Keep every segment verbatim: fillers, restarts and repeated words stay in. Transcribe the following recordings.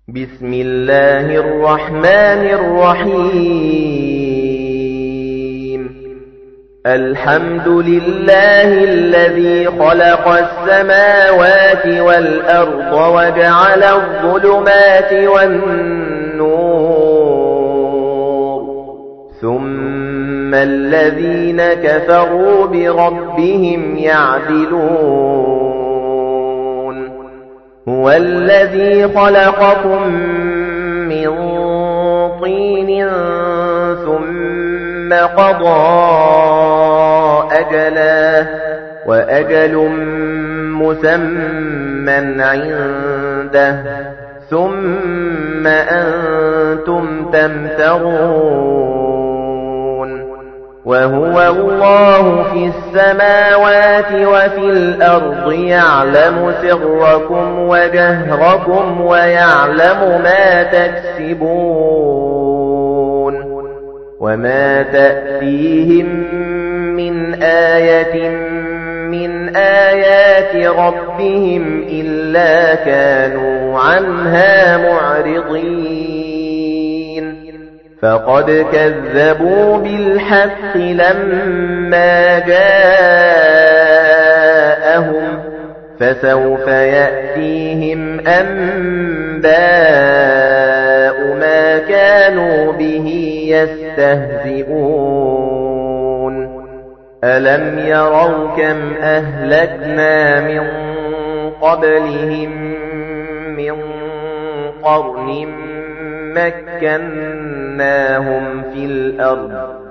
بسم الله الرحمن الرحيم الحمد لله الذي خلق السماوات والأرض وجعل الظلمات والنور ثم الذين كفروا بربهم يعدلون هو الذي خلقكم من طين ثم قضى أجلا وأجل مسمى عنده ثم أنتم تمترون وهو الله في السماوات وفي الأرض يعلم سركم وجهركم ويعلم ما تكسبون وما تأتيهم من آية من آيات ربهم إلا كانوا عنها معرضين فقد كذبوا بالحق لما جاءهم فسوف يأتيهم أنباء ما كانوا به يستهزئون ألم يروا كم أهلكنا من قبلهم من قرن مكناهم في الأرض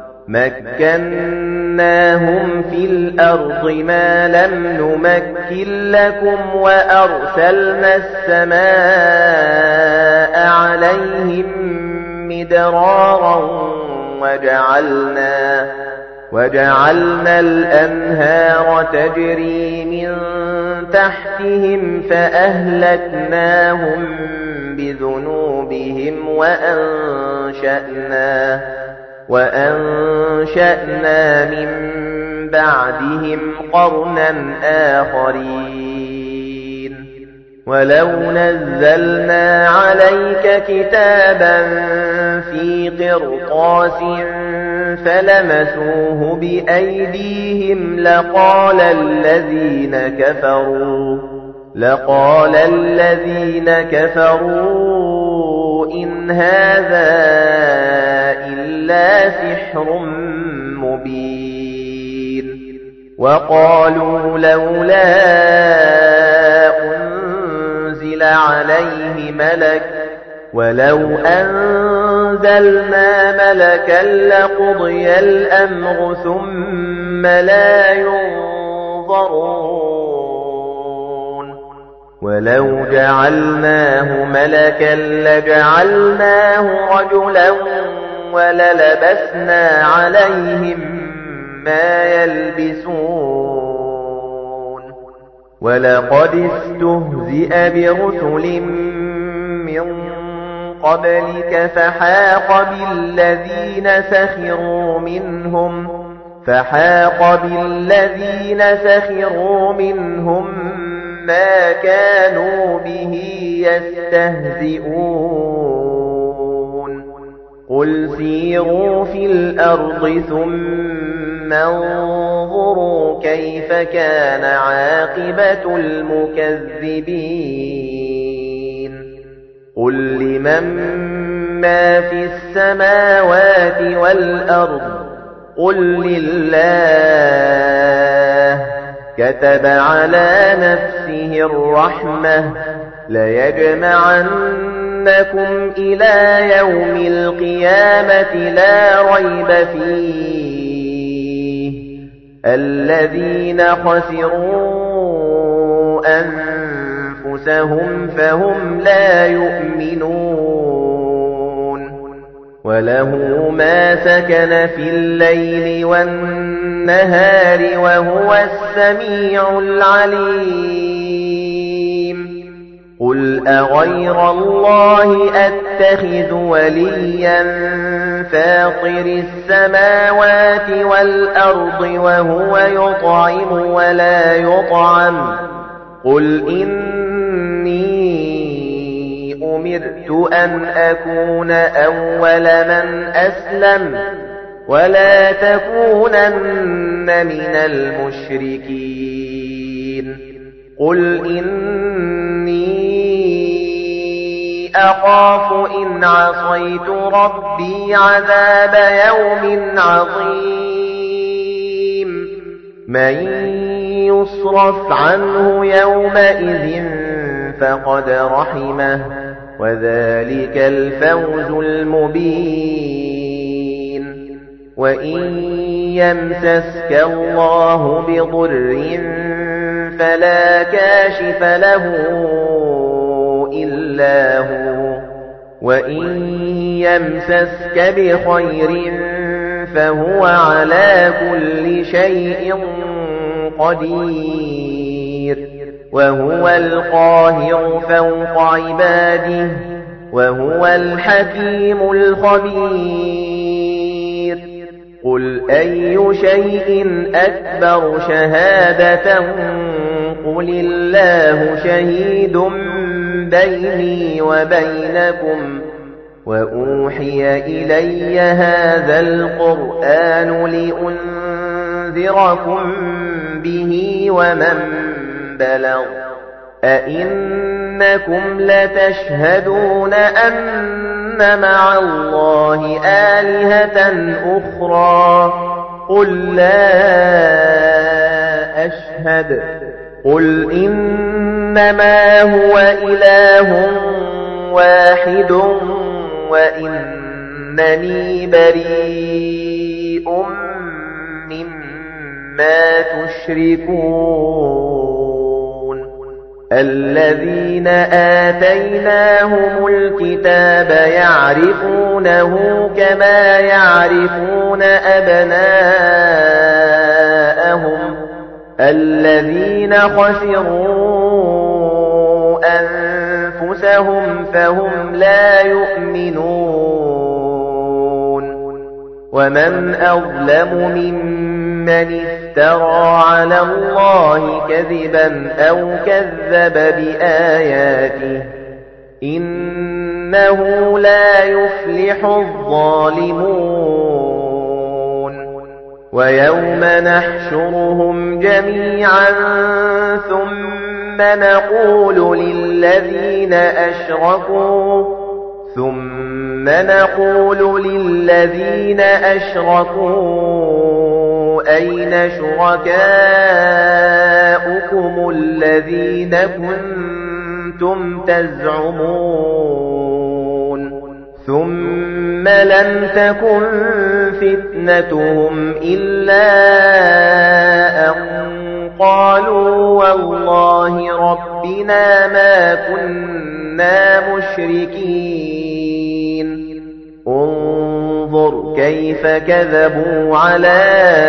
مكناهم في الأرض ما لم نمكن لكم وأرسلنا السماء عليهم مدرارا وجعلنا وجعلنا الأنهار تجري من تحتهم فأهلكناهم بذنوبهم وأنشأنا وأنشأنا من بعدهم قرنا آخرين ولو نزلنا عليك كتابا في قرطاس فلمسوه بأيديهم لقال الذين كفروا لقال الذين كفروا إن هذا إلا سحر مبين وقالوا لولا أنزل عليه ملك ولو أنزلنا ملكا لقضي الأمر ثم لا ينظرون ولو جعلناه ملكا لجعلناه رجلا وللبسنا عليهم ما يلبسون ولقد استهزئ برسل من قبلك فحاق بالذين سخروا منهم فحاق بالذين سخروا منهم ما كانوا به يستهزئون قل سيروا في الأرض ثم انظروا كيف كان عاقبة المكذبين قل لمن ما في السماوات والأرض قل لله كتب على نفسه الرحمة ليجمعنكم إلى يوم القيامة لا ريب فيه الذين خسروا أنفسهم فهم لا يؤمنون وله ما سكن في الليل والنهار وهو السميع العليم قل أغير الله أتخذ وليا فاطر السماوات والأرض وهو يطعم ولا يطعم قل إني أمرت أن أكون أول من أسلم ولا تكونن من المشركين قل إني أخاف إن عصيت ربي عذاب يوم عظيم من يصرف عنه يومئذ فقد رحمه وذلك الفوز المبين وإن يمسسك الله بضر فلا كاشف له إلا هو وإن يمسسك بخير فهو على كل شيء قدير وهو القاهر فوق عباده وهو الحكيم الخبير قل أي شيء أكبر شهادة قل الله شهيد بيني وبينكم وأوحي إلي هذا القرآن لأنذركم به ومن بلغ أئنكم لتشهدون أن مع الله آلهة أخرى قل لا أشهد قل إنما هو إله واحد وإنني بريء مما تشركون الذين آتيناهم الكتاب يعرفونه كما يعرفون أبناءهم الذين خسروا أنفسهم فهم لا يؤمنون ومن أظلم ممن افترى على الله كذبا أو كذب بآياته إنه لا يفلح الظالمون ويوم نحشرهم جميعا ثم نقول للذين أشركوا ثم نقول للذين أشركوا أين شركاؤكم الذين كنتم تزعمون ثم لم تكن فتنتهم إلا أن قالوا والله ربنا ما كنا مشركين انظر كيف كذبوا على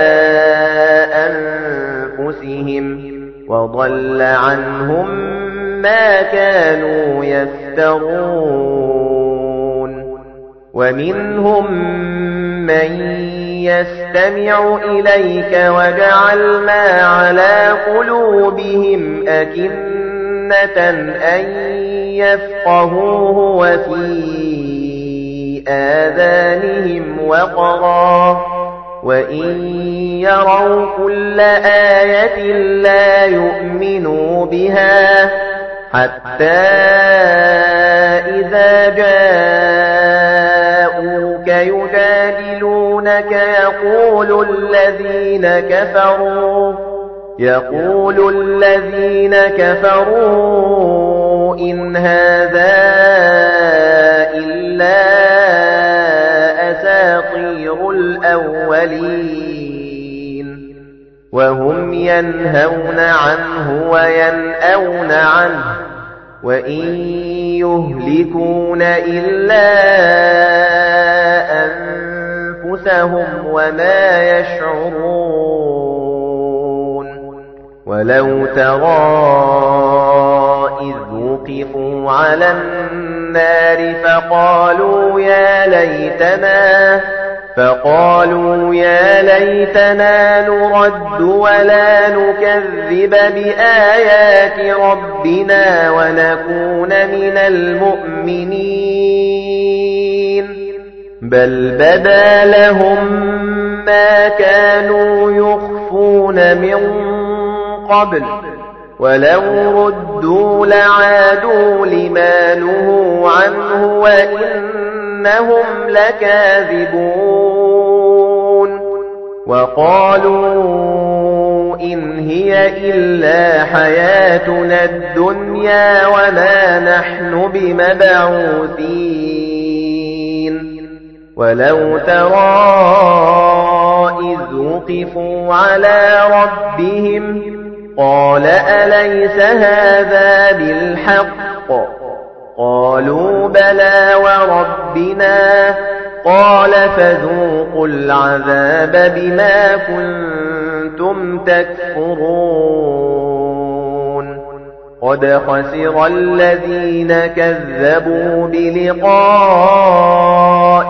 أنفسهم وضل عنهم ما كانوا يفترون ومنهم من يستمع إليك وجعلنا على قلوبهم أكنة أن يفقهوه وفي آذانهم وقرا وإن يروا كل آية لا يؤمنوا بها حتى إذا جاءوك يجادلونك يقول الذين كفروا يقول الذين كفروا إن هذا إلا أساطير الأولين وهم ينهون عنه وينأون عنه وإن يهلكون إلا أنفسهم وما يشعرون ولو ترى إذ وقفوا على النار فقالوا يا ليتنا فقالوا يا ليتنا نرد ولا نكذب بآيات ربنا ونكون من المؤمنين بل بدا لهم ما كانوا يخفون من قبل ولو ردوا لعادوا لما نهوا عنه وإنهم لكاذبون وقالوا إن هي إلا حياتنا الدنيا وما نحن بمبعوثين ولو ترى إذ وقفوا على ربهم قال أليس هذا بالحق قالوا بلى وربنا قال فذوقوا العذاب بما كنتم تكفرون قد خسر الذين كذبوا بلقاء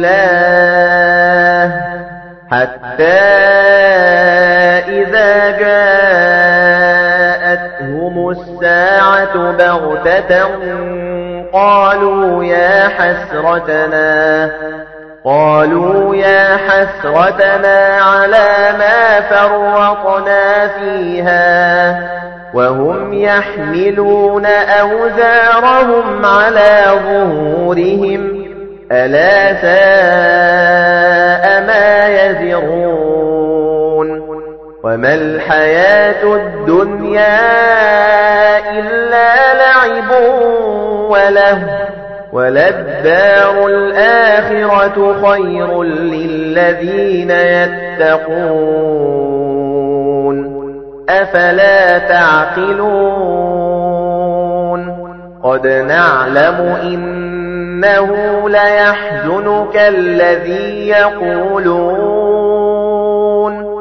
الله حتى إذا جاءتهم الساعة بغتة قالوا يا حسرتنا قالوا يا حسرتنا على ما فرطنا فيها وهم يحملون أوزارهم على ظهورهم ألا ساء ما يزرون وما الحياة الدنيا إلا لعب وله وللدار الآخرة خير للذين يتقون أفلا تعقلون قد نعلم إنه ليحزنك الذي يقولون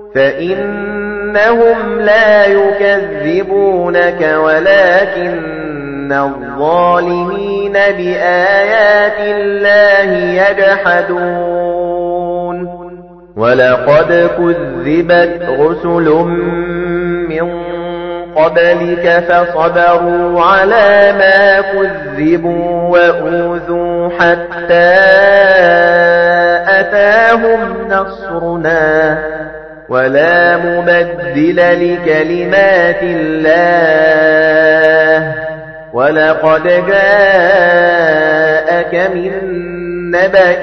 فإنهم لا يكذبونك ولكن الظالمين بآيات الله يجحدون ولقد كذبت رسل من قبلك فصبروا على ما كذبوا وأوذوا حتى أتاهم نصرنا ولا مبدل لكلمات الله ولقد جاءك من نبأ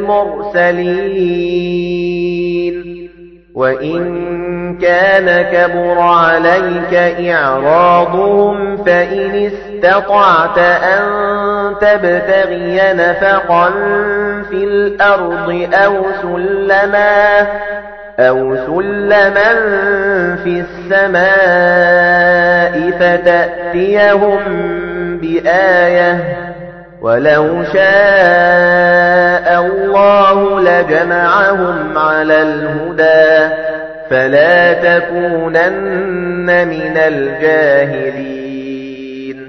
المرسلين وإن كان كبر عليك إعراضهم فإن استطعت أن تبتغي نفقا في الأرض أو سلما أو سلما في السماء فتأتيهم بآية ولو شاء الله لجمعهم على الهدى فلا تكونن من الجاهلين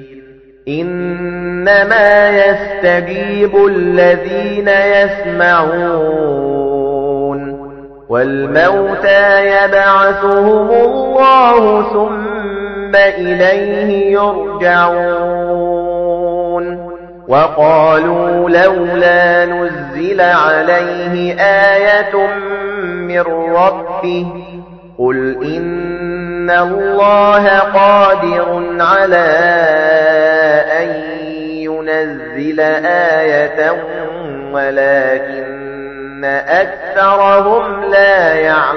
إنما يستجيب الذين يسمعون والموتى يبعثهم الله ثم إليه يرجعون وقالوا لولا نزل عليه آية من ربه قل إن الله قادر على أن ينزل آية ولكن أكثرهم لا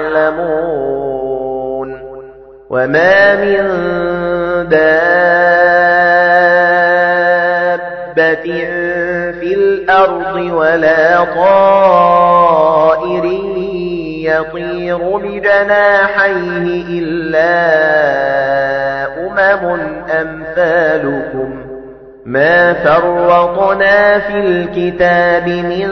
يعلمون وما من دابة في الأرض ولا طائر يطير بجناحيه إلا أمم أمثالكم ما فرطنا في الكتاب من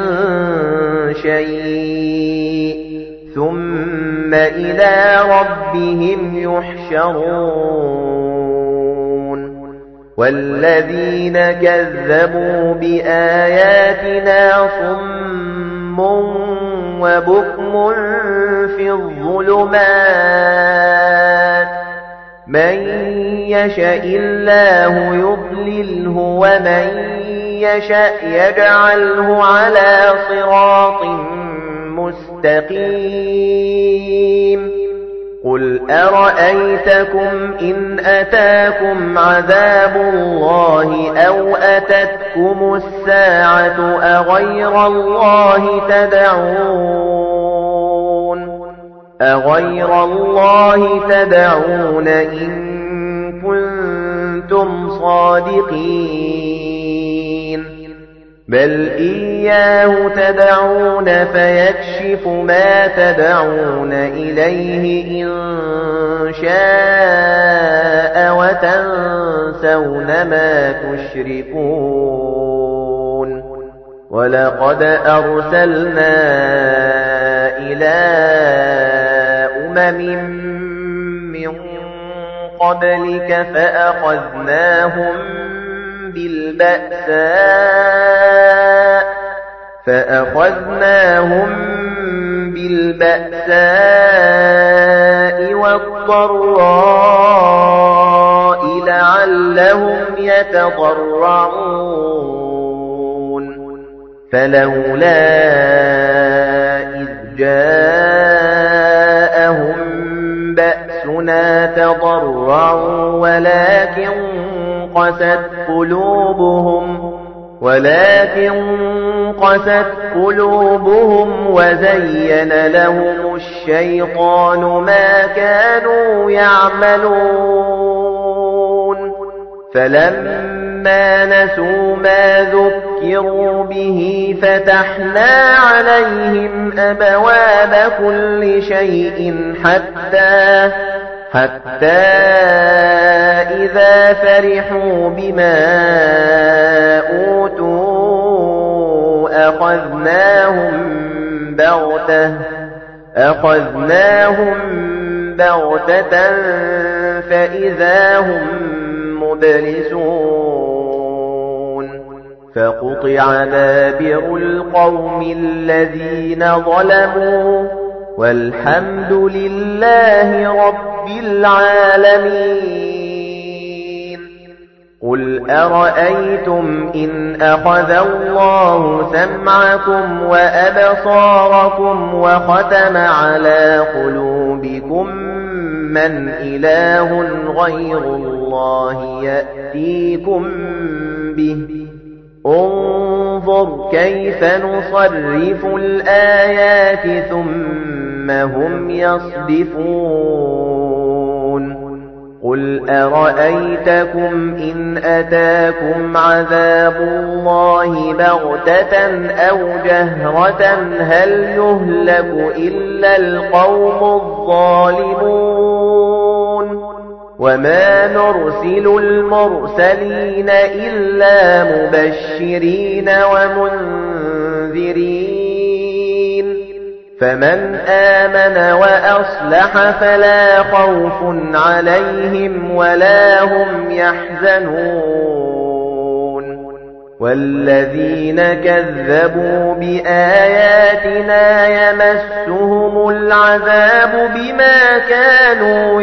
شيء ثم إلى ربهم يحشرون والذين كذبوا بآياتنا صم وبكم في الظلمات من يشاء الله يضلله ومن يشاء يجعله على صراط مستقيم قل أرأيتكم إن أتاكم عذاب الله أو أتتكم الساعة أغير الله تدعون أغير الله تدعون إن كنتم صادقين بل إياه تدعون فيكشف ما تدعون إليه إن شاء وتنسون ما تشركون ولقد أرسلنا إلى أمم من قبلك فأخذناهم بالبأساء فأخذناهم بالبأساء والضراء لعلهم يتضرعون فلولا إذ جاءهم بأسنا تضرعوا ولكن قست قلوبهم ولكن قست قلوبهم وزين لهم الشيطان ما كانوا يعملون فلما نسوا ما ذكروا به فتحنا عليهم أبواب كل شيء حتى حتى إذا فرحوا بما أوتوا أخذناهم بغتة أخذناهم بغتة فإذا هم مبلسون فقطع دابر القوم الذين ظلموا والحمد لله رب العالمين قل أرأيتم إن أخذ الله سمعكم وأبصاركم وختم على قلوبكم من إله غير الله يأتيكم به انظر كيف نصرف الآيات ثم هم يصدفون قل أرأيتكم إن أتاكم عذاب الله بغتة أو جهرة هل يهلك إلا القوم الظالمون وما نرسل المرسلين إلا مبشرين ومنذرين فمن آمن وأصلح فلا خوف عليهم ولا هم يحزنون والذين كذبوا بآياتنا يمسهم العذاب بما كانوا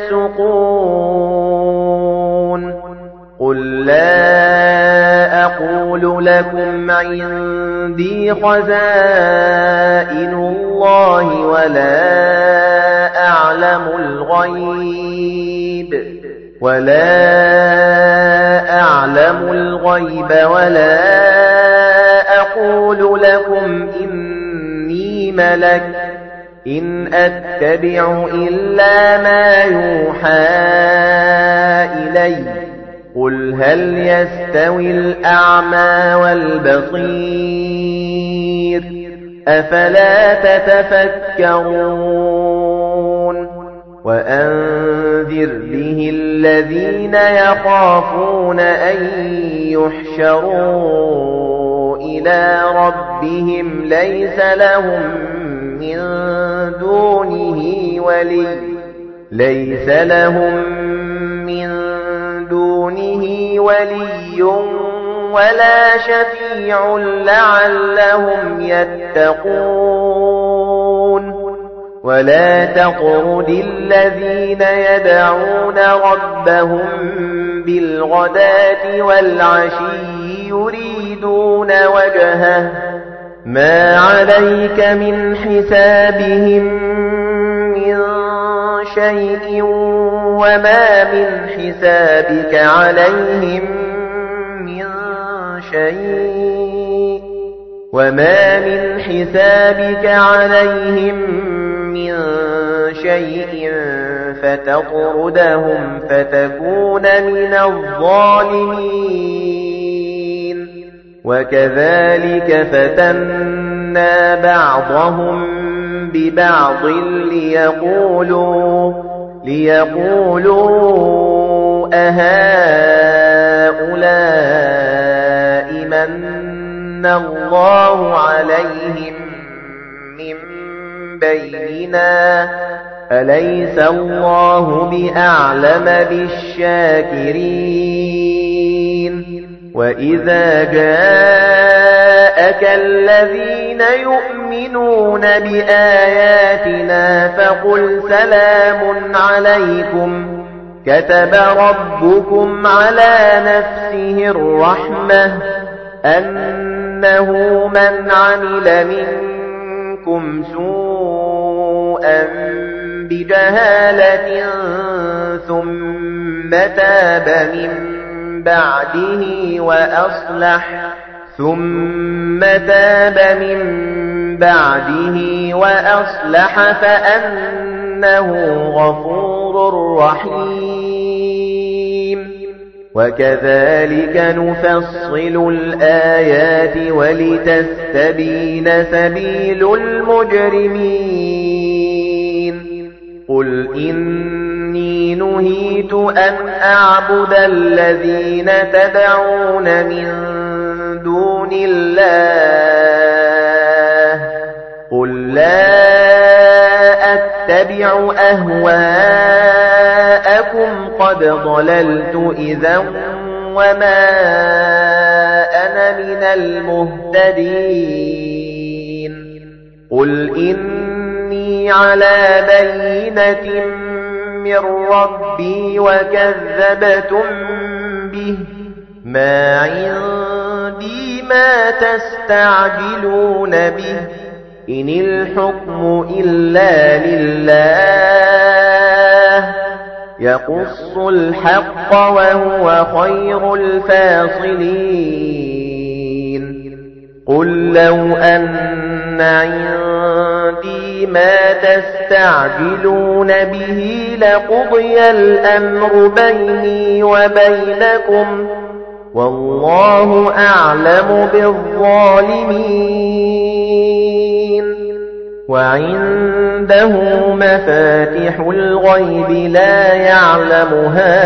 يفسقون قل لا أقول لكم عندي خزائن الله ولا أعلم الغيب ولا أعلم الغيب ولا أقول لكم إني ملك إن أتبع إلا ما يوحى إلي قل هل يستوي الأعمى والبصير أفلا تتفكرون وأنذر به الذين يخافون أن يحشروا إلى ربهم ليس لهم من دونه ولي ليس لهم من دونه ولي ولا شفيع لعلهم يتقون ولا تطرد الذين يدعون ربهم بالغداة والعشي يريدون وجهه ما عليك من حسابهم من شيء وما من حسابك عليهم من شيء وما من حسابك عليهم من شيء فتطردهم فتكون من الظالمين وكذلك فتنا بعضهم ببعض ليقولوا ليقولوا أهؤلاء من الله عليهم من بيننا أليس الله بأعلم بالشاكرين وإذا جاءك الذين يؤمنون بآياتنا فقل سلام عليكم كتب ربكم على نفسه الرحمة أنه من عمل منكم سوءا بجهالة ثم تاب من بعده وأصلح ثم تاب من بعده وأصلح فأنه غفور رحيم وكذلك نفصل الآيات ولتستبين سبيل المجرمين قل إني نهيت أن أعبد الذين تدعون من دون الله قل لا أتبع أهواءكم قد ضللت إذا وما أنا من المهتدين قل إني على بينة من ربي وكذبتم به ما عندي ما تستعجلون به إن الحكم إلا لله يقص الحق وهو خير الفاصلين قل لو أن عندي ما تستعجلون به لقضي الأمر بيني وبينكم والله أعلم بالظالمين وعنده مفاتح الغيب لا يعلمها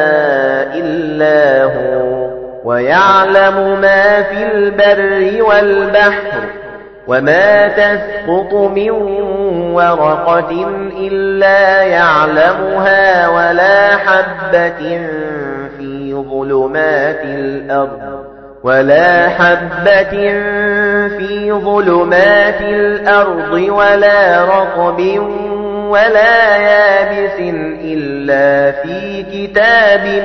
إلا هو ويعلم ما في البر والبحر وما تسقط من ورقة إلا يعلمها ولا حبة في ظلمات الأرض ولا حبة في ظلمات الأرض ولا رطب ولا يابس إلا في كتاب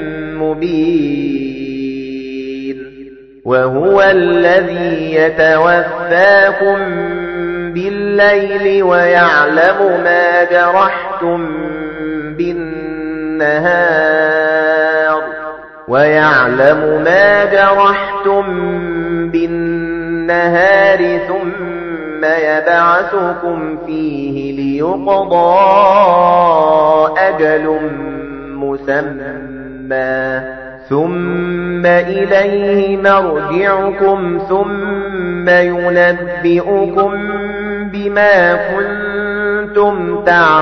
مبين وهو الذي يتوفاكم بالليل ويعلم ما جرحتم بالنهار ويعلم ما جرحتم بالنهار ثم يبعثكم فيه ليقضى أجل مسمى ثم إليه مرجعكم ثم ينبئكم بما كنتم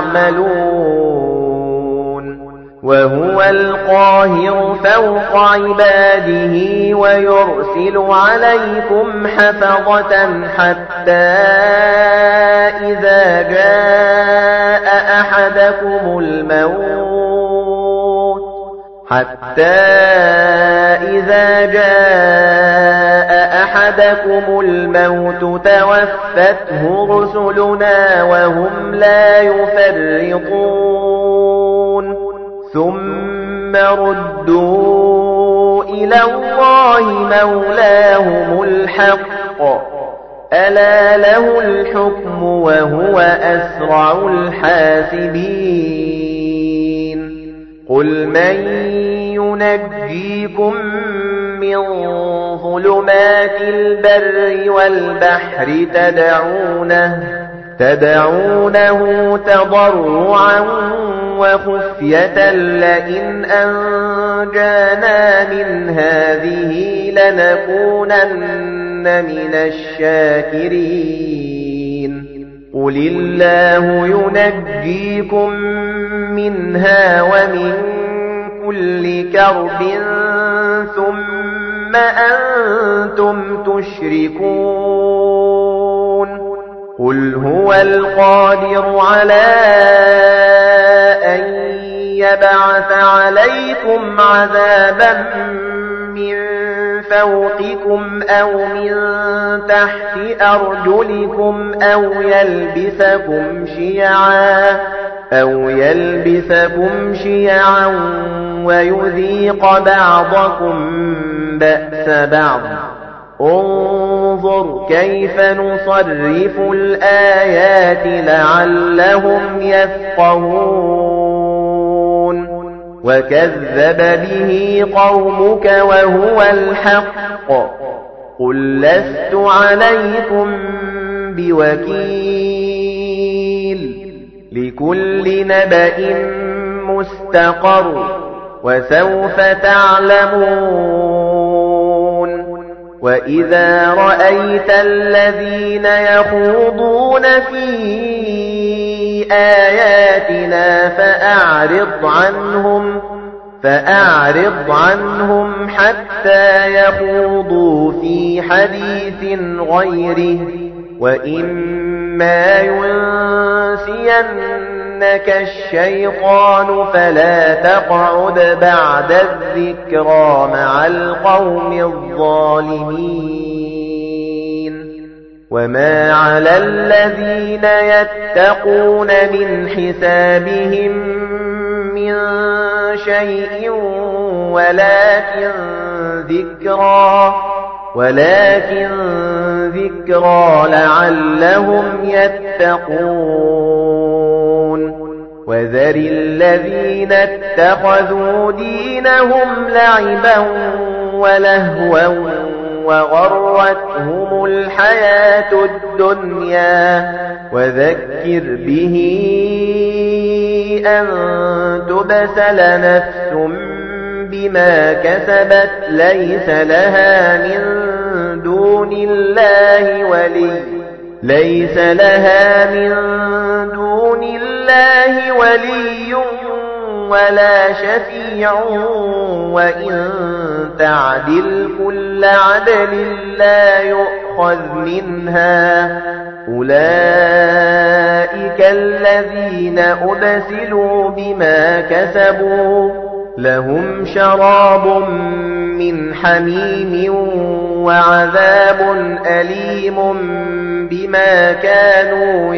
تعملون وهو القاهر فوق عباده ويرسل عليكم حفظة حتى إذا جاء أحدكم الموت حتى إذا جاء أحدكم الموت توفته رسلنا وهم لا يفرطون ثم ردوا إلى الله مولاهم الحق ألا له الحكم وهو أسرع الحاسبين قل من ينجيكم من ظلمات البر والبحر تدعونه تدعونه تضرعا وخفية لئن أنجانا من هذه لنكونن من الشاكرين قل الله ينجيكم منها ومن كل كرب ثم أنتم تشركون قل هو القادر على أن يبعث عليكم عذابا من فوقكم أو من تحت أرجلكم أو يلبسكم شيعا أو يلبسكم شيعا ويذيق بعضكم بأس بعض انظر كيف نصرف الآيات لعلهم يفقهون وكذب به قومك وهو الحق قل لست عليكم بوكيل لكل نبأ مستقر وسوف تعلمون وإذا رأيت الذين يخوضون في آياتنا فأعرض عنهم فأعرض عنهم حتى يخوضوا في حديث غيره وإما ينسينك الشيطان فلا تقعد بعد الذكرى مع القوم الظالمين وما على الذين يتقون من حسابهم من شيء ولكن ذكرى ولكن ذكرى لعلهم يتقون وذر الذين اتخذوا دينهم لعبا ولهوا وغرتهم الحياة الدنيا وذكر به أن تبسل نفس بما كسبت ليس لها من دون الله ولي ليس لها من دون الله ولي ولا شفيع وإن تعدل كل عدل لا يؤخذ منها أولئك الذين أبسلوا بما كسبوا لهم شراب من حميم وعذاب أليم بما كانوا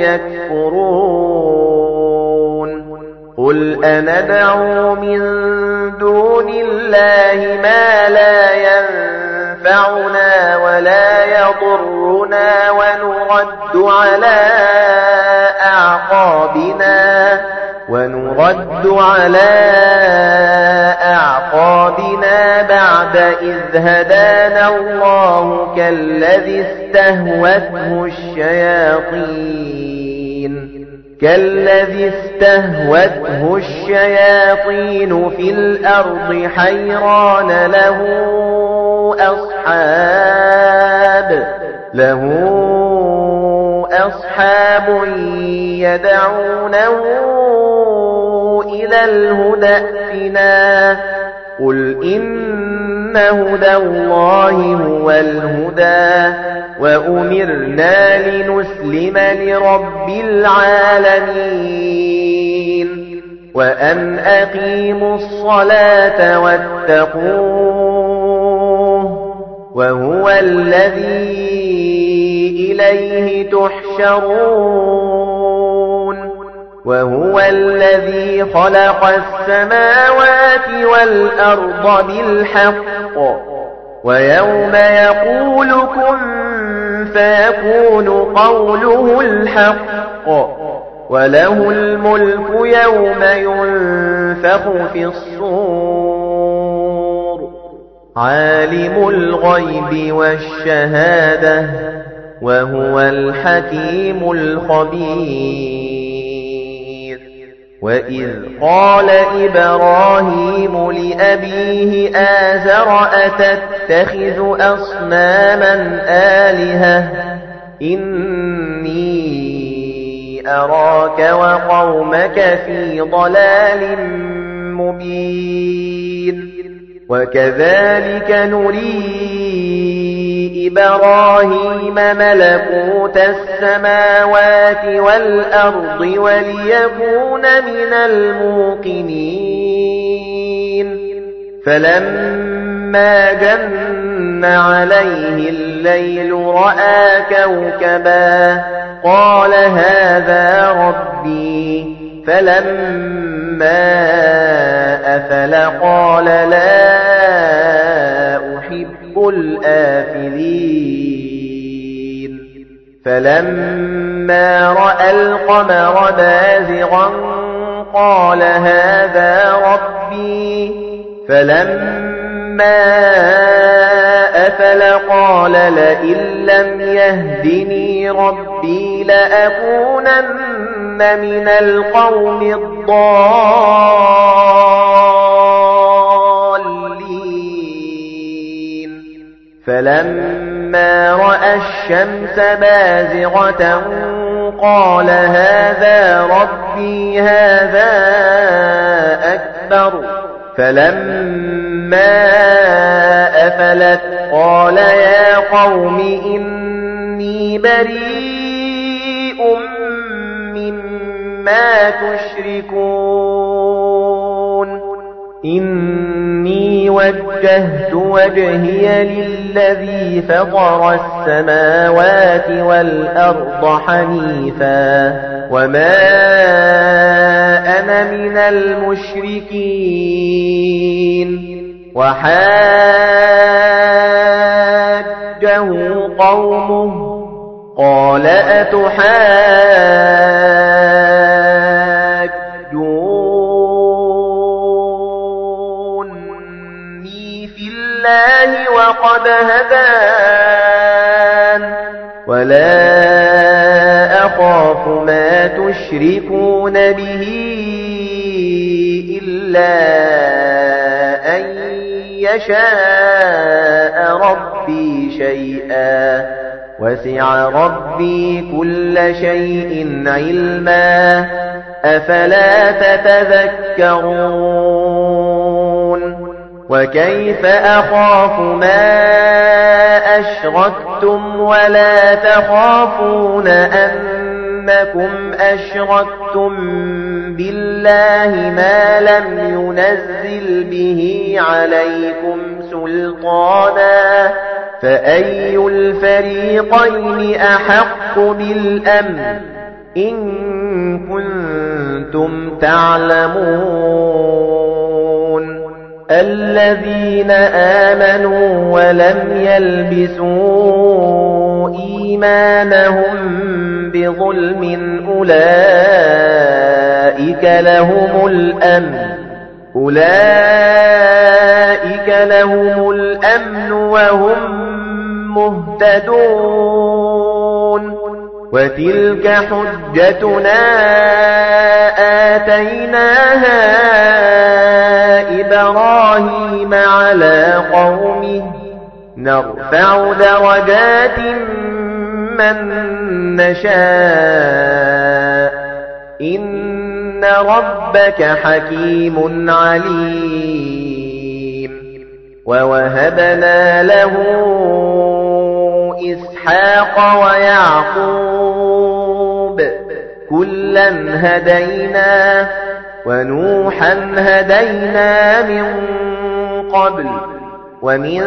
يكفرون قل أندعو من دون الله ما لا ينفعنا ولا يضرنا ونرد على أعقابنا ونرد على أعقابنا بعد إذ هدانا الله كالذي استهوته الشياطين كالذي استهوته الشياطين في الأرض حيران له أصحاب له أصحاب يدعونه إلى الهدى ائتنا قل إن هدى الله هو الهدى وأمرنا لنسلم لرب العالمين وأن أقيموا الصلاة واتقوه وهو الذي إليه تحشرون وهو الذي خلق السماوات والأرض بالحق ويوم يقول كن فيكون قوله الحق وله الملك يوم ينفخ في الصور عالم الغيب والشهادة وهو الحكيم الخبير وإذ قال إبراهيم لأبيه آزر أتتخذ أصناما آلهة إني أراك وقومك في ضلال مبين وكذلك نري إبراهيم ملكوت السماوات والأرض وليكون من الموقنين فلما جن عليه الليل رأى كوكبا قال هذا ربي فلما أفل قال لا أحب الآفلين فلما رأى القمر بازغا قال هذا ربي فلما أفل قال لئن لم يهدني ربي لأكونن من القوم الضالين فلما رأى الشمس بازغة قال هذا ربي هذا أكبر فلما أفلت قال يا قوم إني بريء مما تشركون إني وجهت وجهي للذي فطر السماوات والأرض حنيفا وما أنا من المشركين وحاجه قومه قال أتحاجوني في الله وقد هدان ولا أخاف ما تشركون به إلا أن يشاء ربي شيئا وسع ربي كل شيء علما أفلا تتذكرون وكيف أخاف ما أشركتم ولا تخافون أنكم أشركتم بالله ما لم ينزل به عليكم سلطانا فأي الفريقين أحق بالأمن إن كنتم تعلمون الذين آمنوا ولم يلبسوا إيمانهم بظلم أولئك لهم الأمن أولئك لهم الأمن وهم مهتدون وتلك حجتنا آتيناها إبراهيم على قومه نرفع درجات من نشاء إن ربك حكيم عليم ووهبنا له إسحاق ويعقوب كلا هدينا ونوحا هدينا من قبل ومن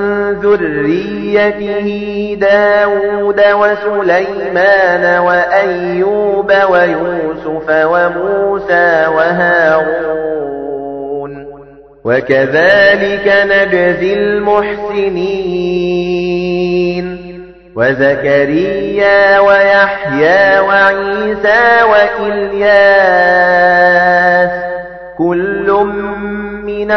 ذريته داود وسليمان وأيوب ويوسف وموسى وهارون وكذلك نجزي المحسنين وزكريا ويحيى وعيسى وإلياس كل من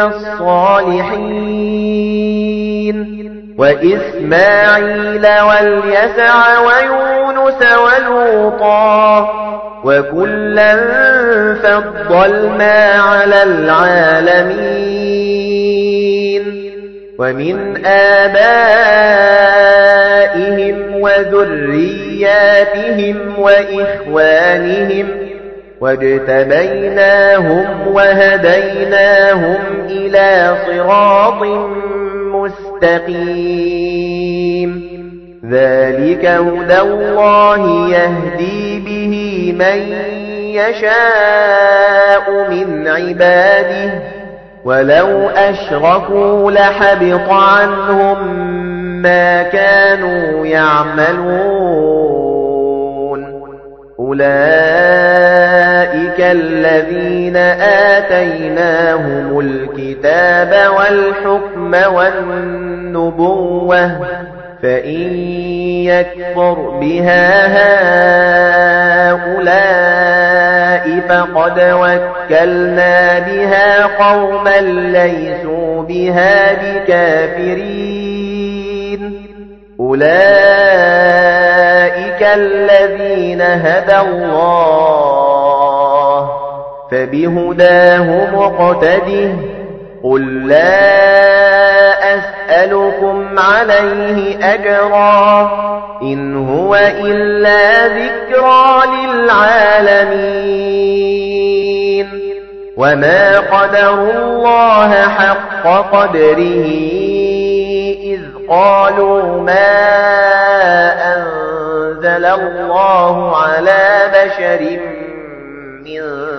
الصالحين وإسماعيل واليسع ويونس ولوطا وكلا فضلنا على العالمين ومن آبائهم وذرياتهم وإخوانهم واجتبيناهم وهديناهم إلى صراط مستقيم ذلك هدى الله يهدي به من يشاء من عباده ولو أشركوا لحبط عنهم ما كانوا يعملون أولئك الذين آتيناهم الكتاب والحكم والنبوة فإن يكفر بها هؤلاء فقد وكلنا بها قوما ليسوا بها بكافرين أولئك الذين هدى الله فبهداه مقتده قل لا أسألكم عليه أجرا إن هو إلا ذكرى للعالمين وما قدروا الله حق قدره إذ قالوا ما أنزل الله على بشر من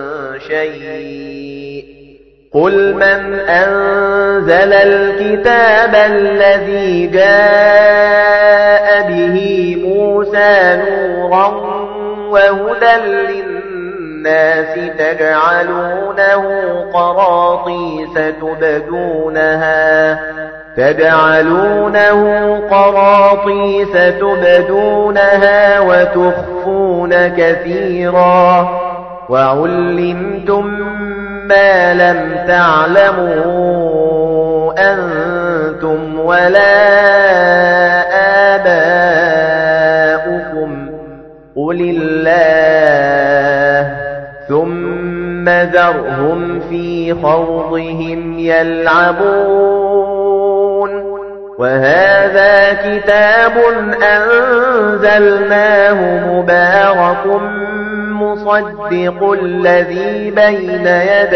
شيء قل من أنزل الكتاب الذي جاء به موسى نورا وهدى للناس تجعلونه قراطيس تبدونها تجعلونه قراطيس تبدونها وتخفون كثيرا وعلمتم ما لم تعلموا أنتم ولا آباؤكم قل الله ثم ذرهم في خوضهم يلعبون وهذا كتاب أنزلناه مبارك مصدق الذي بين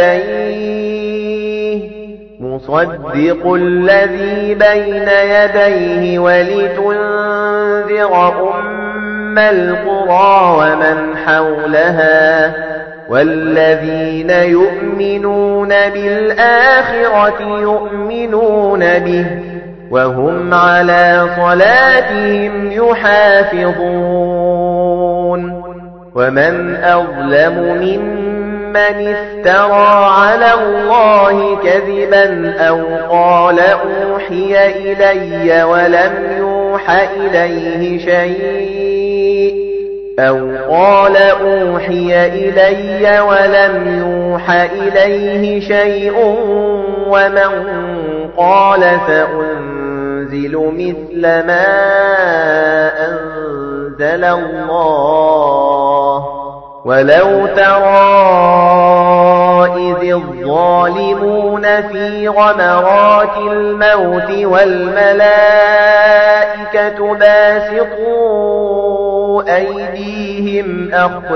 يديه مصدق الذي بين يديه ولتنذر أم القرى ومن حولها والذين يؤمنون بالآخرة يؤمنون به وهم على صلاتهم يحافظون ومن أظلم ممن افترى على الله كذبا أو قال أوحي إلي ولم يوحى إليه شيء أو قال أوحي إلي ولم يوحى إليه شيء ومن قال سأنزل مثل ما أنزل الله ولو ترى إذ الظالمون في غمرات الموت والملائكة باسطوا أيديهم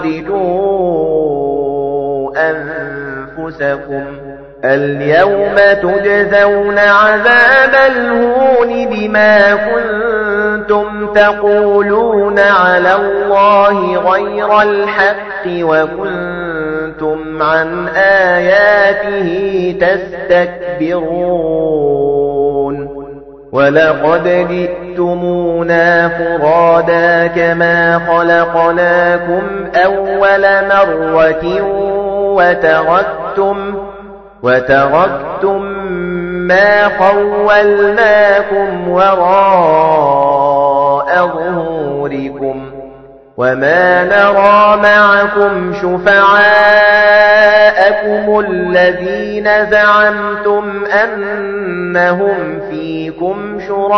أخرجوا أنفسكم اليوم تجزون عذاب الهون بما كنتم تقولون على الله غير الحق وكنتم أنتم عن آياته تستكبرون ولقد جئتمونا فرادا كما خلقناكم أول مرة وتركتم وتركتم ما خولناكم وراء ظهوركم وما نرى معكم شفعاءكم الذين زعمتم أنهم فيكم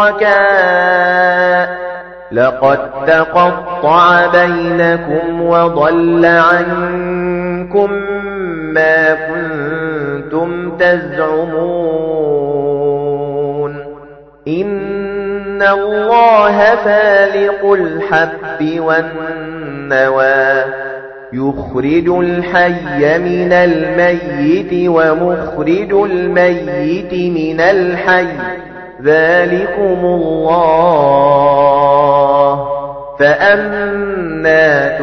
شركاء لقد تقطع بينكم وضل عنكم ما كنتم تزعمون إن الله فالق الحب والنوى يخرج الحي من الميت ومخرج الميت من الحي ذلكم الله فأنى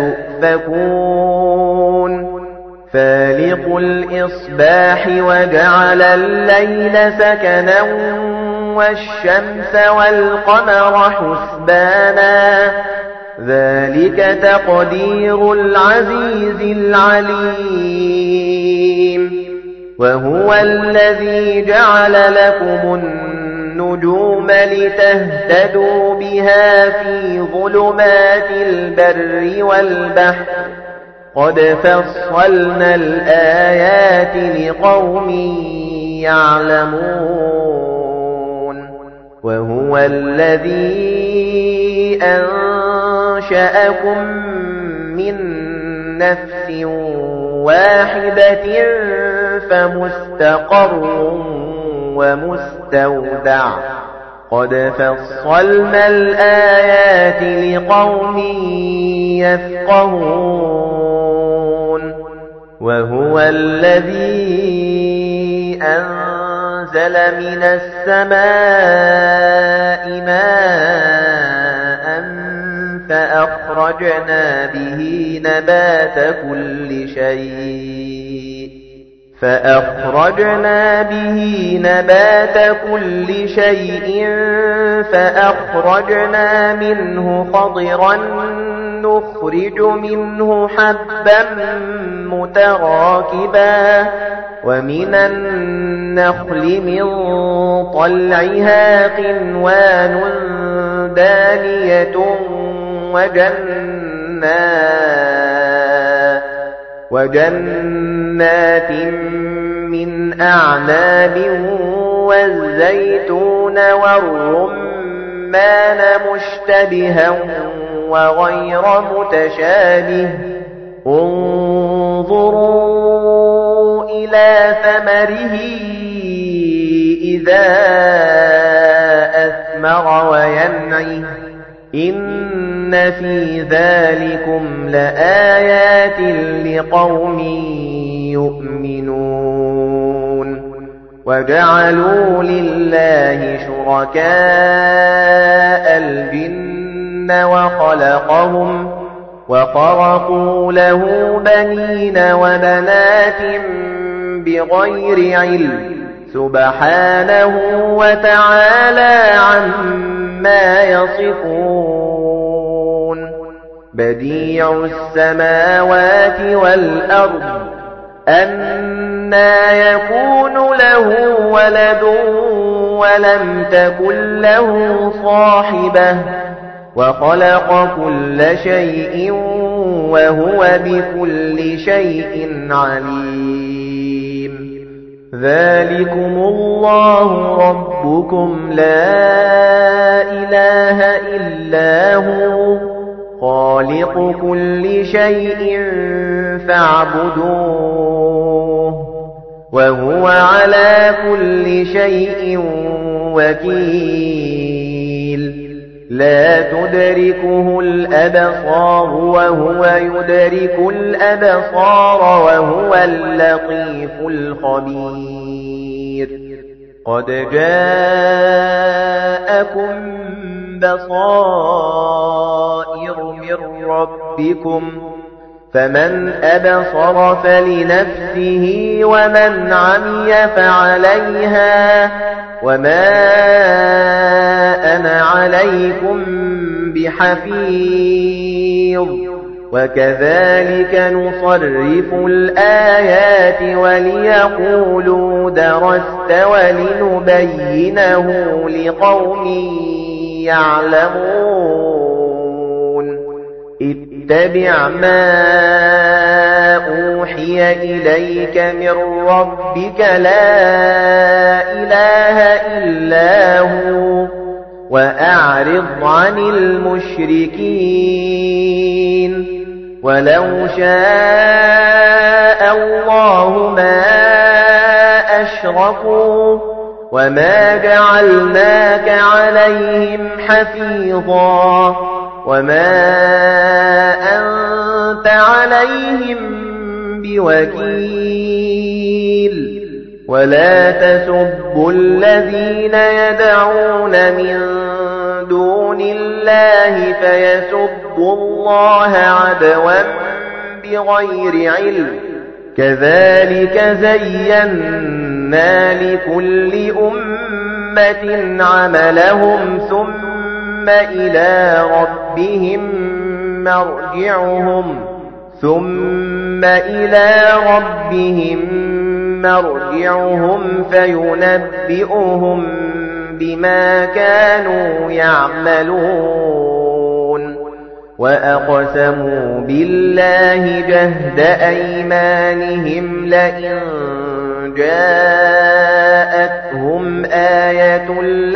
تؤفكون فالق الإصباح وجعل الليل سكنا والشمس والقمر حسبانا ذلك تقدير العزيز العليم وهو الذي جعل لكم النجوم لتهتدوا بها في ظلمات البر والبحر قد فصلنا الآيات لقوم يعلمون وهو الذي أنشأكم من نفس واحدة فمستقر ومستودع قد فصلنا الآيات لقوم يفقهون وهو الذي أنزل من السماء ماء فأخرجنا به نبات كل شيء فأخرجنا به نبات كل شيء فأخرجنا منه خضرا نخرج منه حبا متراكبا ومن النخل من طلعها قنوان دانية وجنات وجنات من أعناب والزيتون والرمان مشتبها وغير متشابه انظروا إلى ثمره إذا أثمر وينعه إن في ذلكم لآيات لقوم يؤمنون وجعلوا لله شركاء الجن وخلقهم وخرقوا له بنين وبنات بغير علم سبحانه وتعالى عما يصفون بديع السماوات والأرض أنى يكون له ولد ولم تكن له صاحبة وخلق كل شيء وهو بكل شيء عليم ذلكم الله ربكم لا إله إلا هو خالق كل شيء فاعبدوه وهو على كل شيء وكيل لا تدركه الأبصار وهو يدرك الأبصار وهو اللطيف الخبير قد جاءكم بصائر من ربكم فمن أبصر فلنفسه ومن عمي فعليها وما أنا عليكم بحفيظ وكذلك نصرف الآيات وليقولوا درست ولنبينه لقوم يعلمون اتبع ما أوحي إليك من ربك لا إله إلا هو وأعرض عن المشركين ولو شاء الله ما أشركوا وما جعلناك عليهم حفيظا وما أنت عليهم بوكيل ولا تسبوا الذين يدعون من دون الله فيسبوا الله عدوا بغير علم كذلك زينا لكل أمة عملهم ثم إلى ربهم مرجعهم ثم إلى ربهم مرجعهم فينبئهم بما كانوا يعملون وأقسموا بالله جهد أيمانهم لئن جاءتهم آية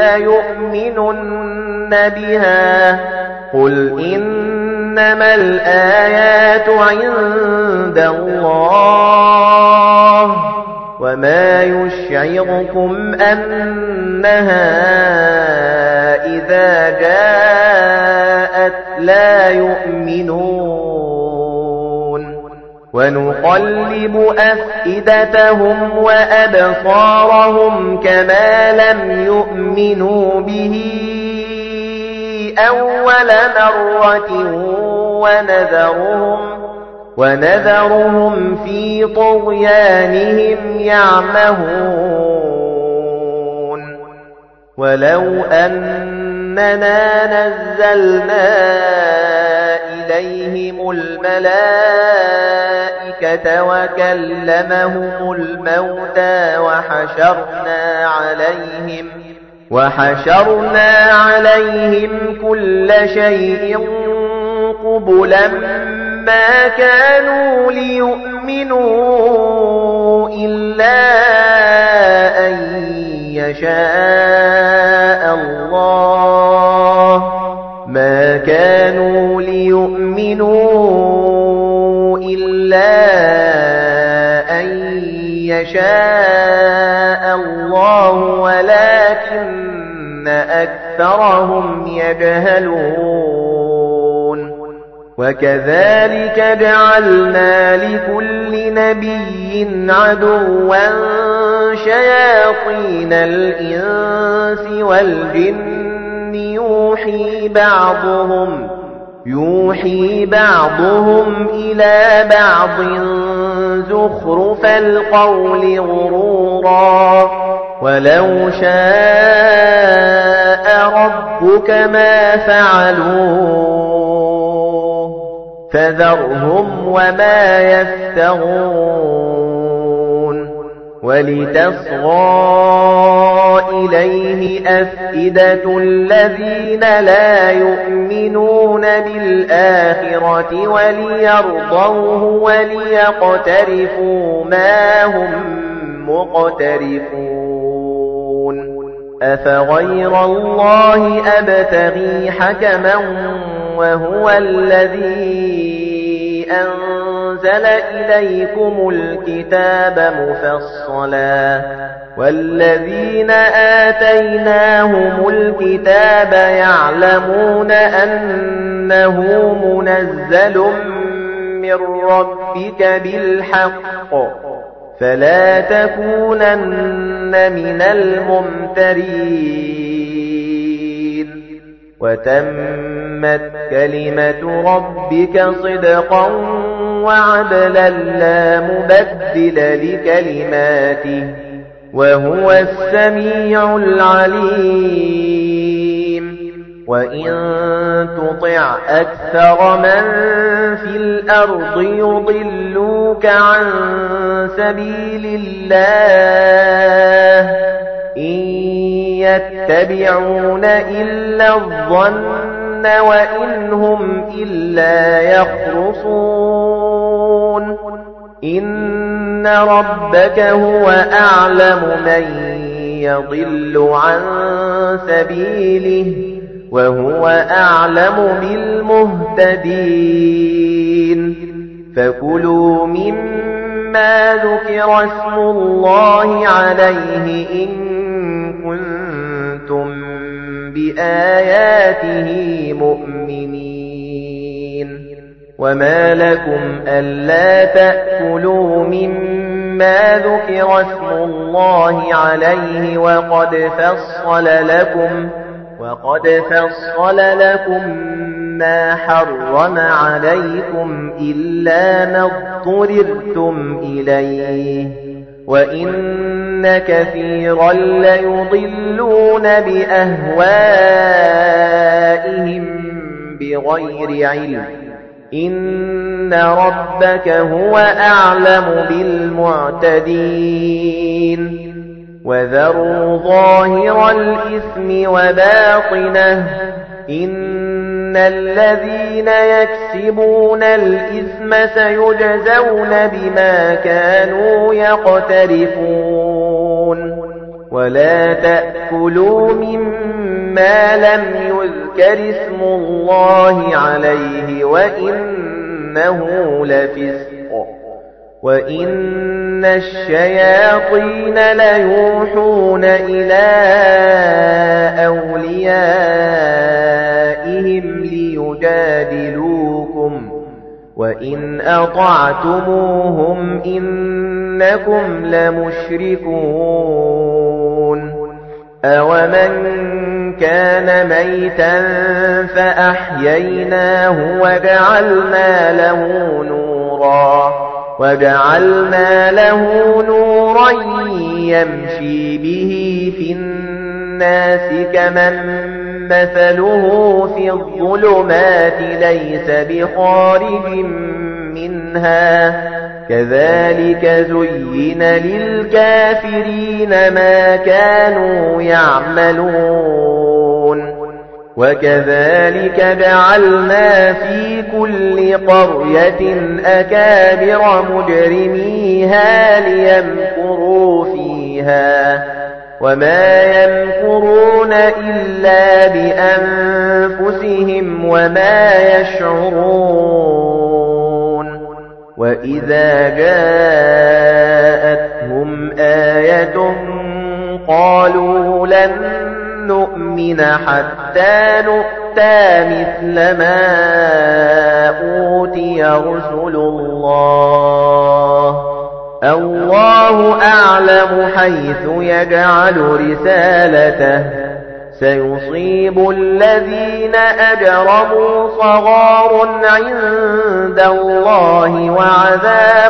ليؤمنن بها قل إنما الآيات عند الله وما يشعركم أنها إذا جاءت لا يؤمنون ونقلب أفئدتهم وأبصارهم كما لم يؤمنوا به أول مرة ونذرهم ونذرهم في طغيانهم يعمهون ولو أننا نزلنا إليهم الملائكة وكلمهم الموتى وحشرنا عليهم وحشرنا عليهم كل شيء قبلا ما كانوا ليؤمنوا إلا أن يشاء الله ما كانوا ليؤمنوا إلا أن يشاء الله ولكن أكثرهم يجهلون وكذلك جعلنا لكل نبي عدوا شياطين الإنس والجن يوحي بعضهم يوحي بعضهم إلى بعض زخرف القول غرورا ولو شاء ربك ما فعلوه فذرهم وما يفترون ولتصغى إليه أفئدة الذين لا يؤمنون بالآخرة وليرضوه وليقترفوا ما هم مقترفون أفغير الله أبتغي حكما وهو الذي أنزل إليكم الكتاب مفصلا والذين آتيناهم الكتاب يعلمون أنه منزل من ربك بالحق فلا تكونن من الممترين وتمت كلمة ربك صدقا وعدلا لا مبدل لكلماته وهو السميع العليم وإن تطع أكثر من في الأرض يضلوك عن سبيل الله إن يتبعون إلا الظن وإن هم إلا يخرصون إن ربك هو أعلم من يضل عن سبيله وهو أعلم بالمهتدين فكلوا مما ذكر اسم الله عليه إن كنتم بآياته مؤمنين وما لكم ألا تأكلوا مما ذكر اسم الله عليه وقد فصل لكم وقد فصل لكم ما حرم عليكم إلا ما اضطررتم إليه وإن كثيرا ليضلون بأهوائهم بغير علم إن ربك هو أعلم بالمعتدين وذروا ظاهر الإثم وباطنه إن الذين يكسبون الإثم سيجزون بما كانوا يقترفون ولا تأكلوا مما لم يذكر اسم الله عليه وإنه لفسق وَإِنَّ الشَّيَاطِينَ لَيُوحُونَ إِلَى أَوْلِيَائِهِمْ لِيُجَادِلُوكُمْ وَإِنْ أَطَعْتُمُوهُمْ إِنَّكُمْ لَمُشْرِكُونَ أَوَمَنْ كَانَ مَيْتًا فَأَحْيَيْنَاهُ وَجَعَلْنَا لَهُ نُورًا وَجَعَلْنَا لَهُ نُورًا يَمْشِي بِهِ فِي النَّاسِ كَمَن مَّثَلُهُ فِي الظُّلُمَاتِ لَيْسَ بِخَارِجٍ مِّنْهَا كَذَلِكَ زُيِّنَ لِلْكَافِرِينَ مَا كَانُوا يَعْمَلُونَ وَكَذَلِكَ جَعَلْنَا فِي كُلِّ قَرْيَةٍ أَكَابِرَ مُجْرِمِيهَا لِيَمْكُرُوا فِيهَا وَمَا يَمْكُرُونَ إِلَّا بِأَنفُسِهِمْ وَمَا يَشْعُرُونَ وَإِذَا جَاءَتْهُمْ آيَةٌ قَالُوا لَن نُؤْمِنَ حَتَّى نُؤْتَى مِثْلَ مَا أُوتِيَ رُسُلُ اللَّهِ اللَّهُ أَعْلَمُ حَيْثُ يَجْعَلُ رِسَالَتَهُ سَيُصِيبُ الَّذِينَ أَجْرَمُوا صَغَارٌ عِندَ اللَّهِ وَعَذَابٌ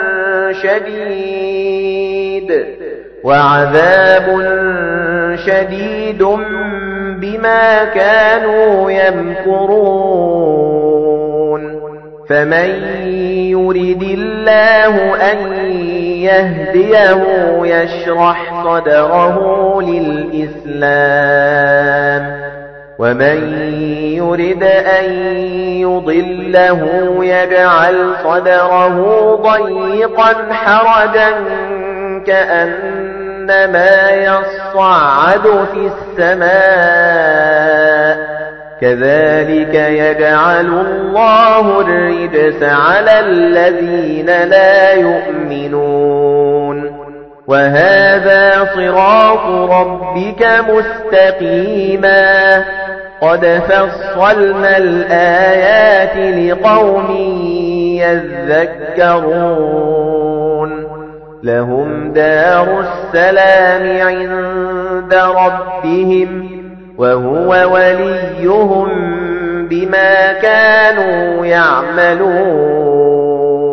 شَدِيدٌ وَعَذَابٌ شَدِيدٌ بِمَا كَانُوا يَمْكُرُونَ فَمَن يُرِدِ اللَّهُ أَن يَهْدِيَهُ يَشْرَحْ صَدْرَهُ لِلْإِسْلَامِ وَمَن يُرِدْ أَن يُضِلَّهُ يَجْعَلْ صَدْرَهُ ضَيِّقًا حَرَجًا كَأَنَّمَا يَصَّعَّدُ فِي السَّمَاءِ كَذَلِكَ يَجْعَلُ اللَّهُ الرِّجْسَ عَلَى الَّذِينَ لَا يُؤْمِنُونَ وَهَذَا صِرَاطُ رَبِّكَ مُسْتَقِيمًا قَدْ فَصَّلْنَا الْآيَاتِ لِقَوْمٍ يَذَّكَّرُونَ لَهُمْ دَارُ السَّلَامِ عِندَ رَبِّهِمْ وَهُوَ وَلِيُّهُم بِمَا كَانُوا يَعْمَلُونَ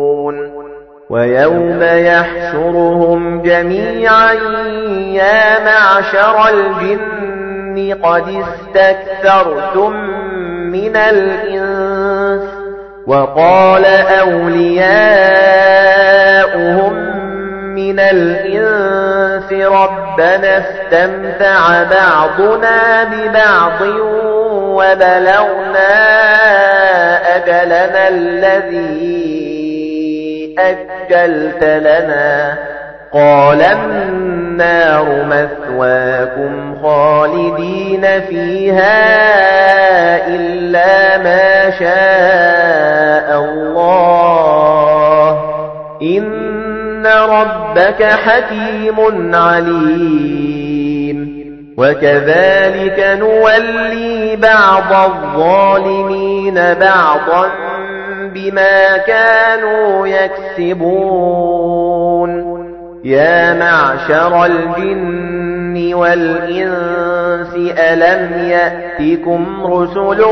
ويوم يحشرهم جميعا يا معشر الجن قد استكثرتم من الإنس وقال أولياؤهم من الإنس ربنا استمتع بعضنا ببعض وبلغنا أجلنا الذي أجلت لنا قال النار مثواكم خالدين فيها إلا ما شاء الله إن ربك حكيم عليم وكذلك نولي بعض الظالمين بعضا بما كانوا يكسبون يا معشر الجن والإنس ألم يأتكم رسل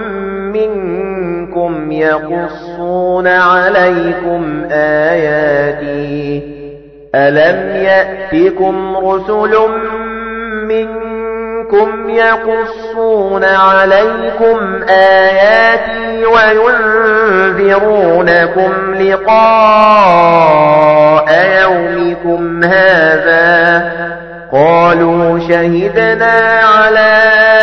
منكم يقصون عليكم آياتي ألم يأتكم رسل منكم يقصون عليكم آياتي وينذرونكم لقاء يومكم هذا قالوا شهدنا على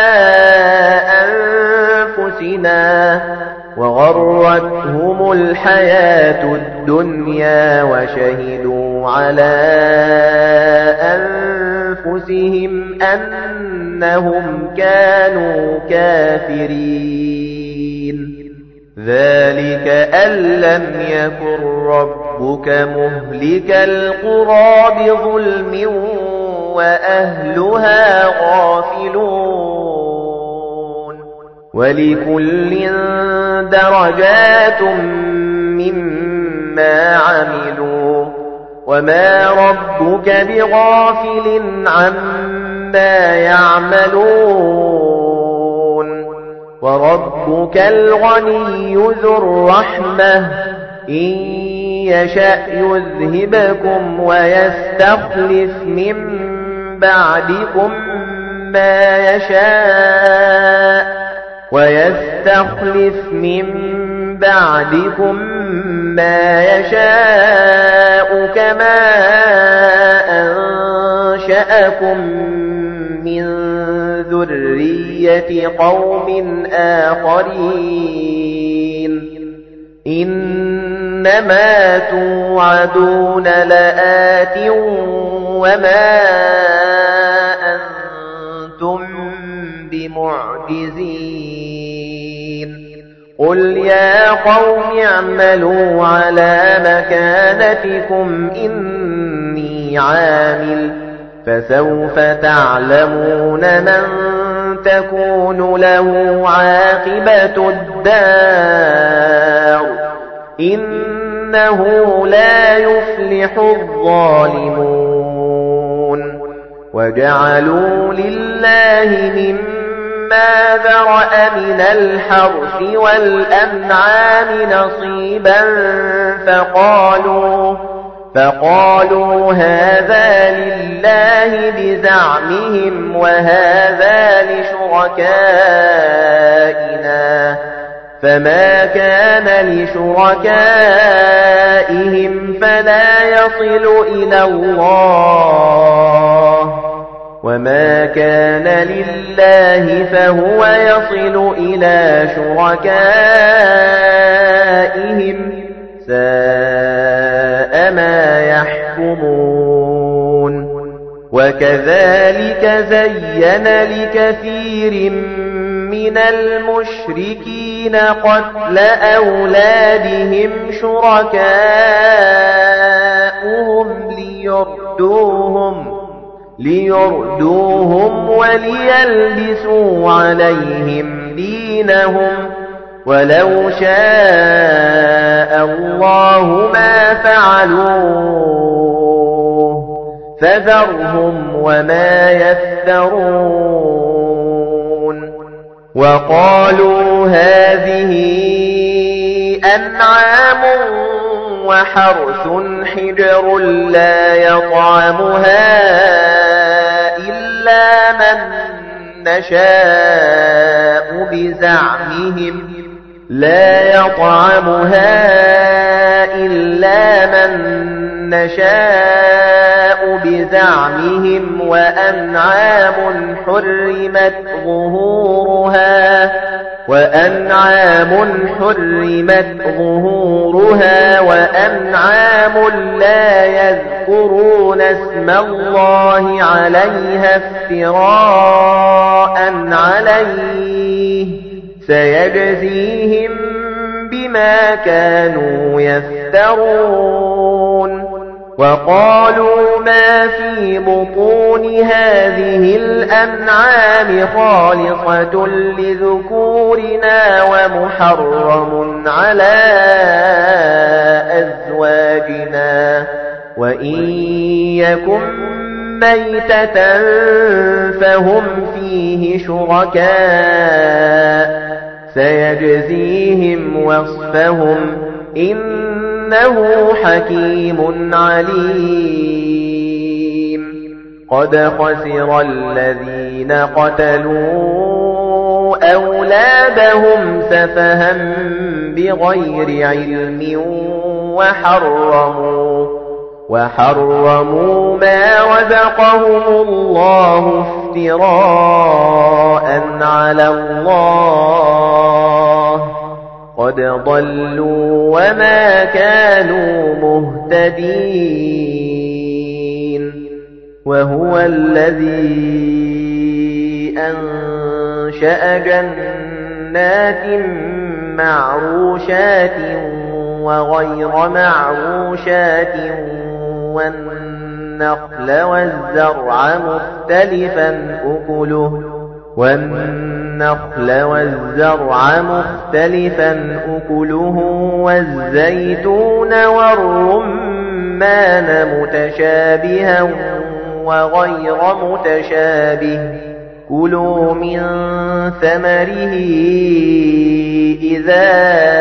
أنفسنا وغرتهم الحياة الدنيا وشهدوا على أنفسهم أنهم كانوا كافرين ذلك أن لم يكن ربك مهلك القرى بظلم وأهلها غافلون ولكل درجات مما عملوا وما ربك بغافل عما يعملون وربك الغني ذو الرحمة إن يشأ يذهبكم ويستخلف من بعدكم ما يشاء ويستخلف من بعدكم ما يشاء كما أنشأكم من ذرية قوم آخرين إنما توعدون لآت وما أنتم بمعجزين قل يا قوم اعملوا على مكانتكم إني عامل فسوف تعلمون من تكون له عاقبة الدار إنه لا يفلح الظالمون وجعلوا لله مما ذرأ من الحرث والأنعام نصيبا فقالوا فقالوا هذا لله بزعمهم وهذا لشركائنا فما كان لشركائهم فلا يصل إلى الله وما كان لله فهو يصل إلى شركائهم ساء ما يحكمون وكذلك زين لكثير من المشركين قتل أولادهم شركاؤهم ليردوهم ليردوهم وليلبسوا عليهم دينهم ولو شاء الله ما فعلوه فذرهم وما يفترون وقالوا هذه أنعام وحرث حجر لا يطعمها إلا من نشاء بزعمهم لا يطعمها إلا من نشاء بزعمهم وأنعام حرمت ظهورها وأنعام حرمت ظهورها وأنعام لا يذكرون اسم الله عليها افتراء عليه سيجزيهم بما كانوا يفترون وقالوا ما في بطون هذه الأنعام خالصة لذكورنا ومحرم على أزواجنا وإن يكن ميتة فهم فيه شركاء سيجزيهم وصفهم إنه حكيم عليم قد خسر الذين قتلوا أولادهم سفها بغير علم وحرموا وحرموا ما رزقهم الله افتراء على الله قد ضلوا وما كانوا مهتدين وهو الذي أنشأ جنات معروشات وغير معروشات والنخل والزرع مختلفا أكله والنخل والزرع مختلفا أكله والزيتون والرمان متشابها وغير متشابه كلوا من ثمره إذا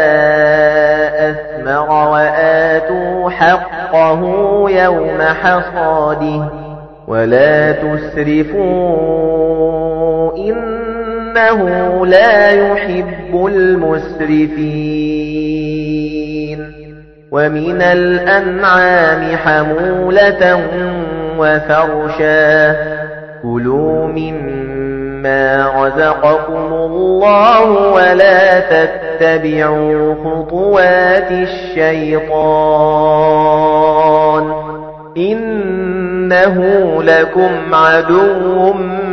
أثمر وآتوا حقه يوم حصاده ولا تسرفوا إنه لا يحب المسرفين ومن الأنعام حمولة وفرشا كلوا مما رزقكم الله ولا تتبعوا خطوات الشيطان إنه لكم عدو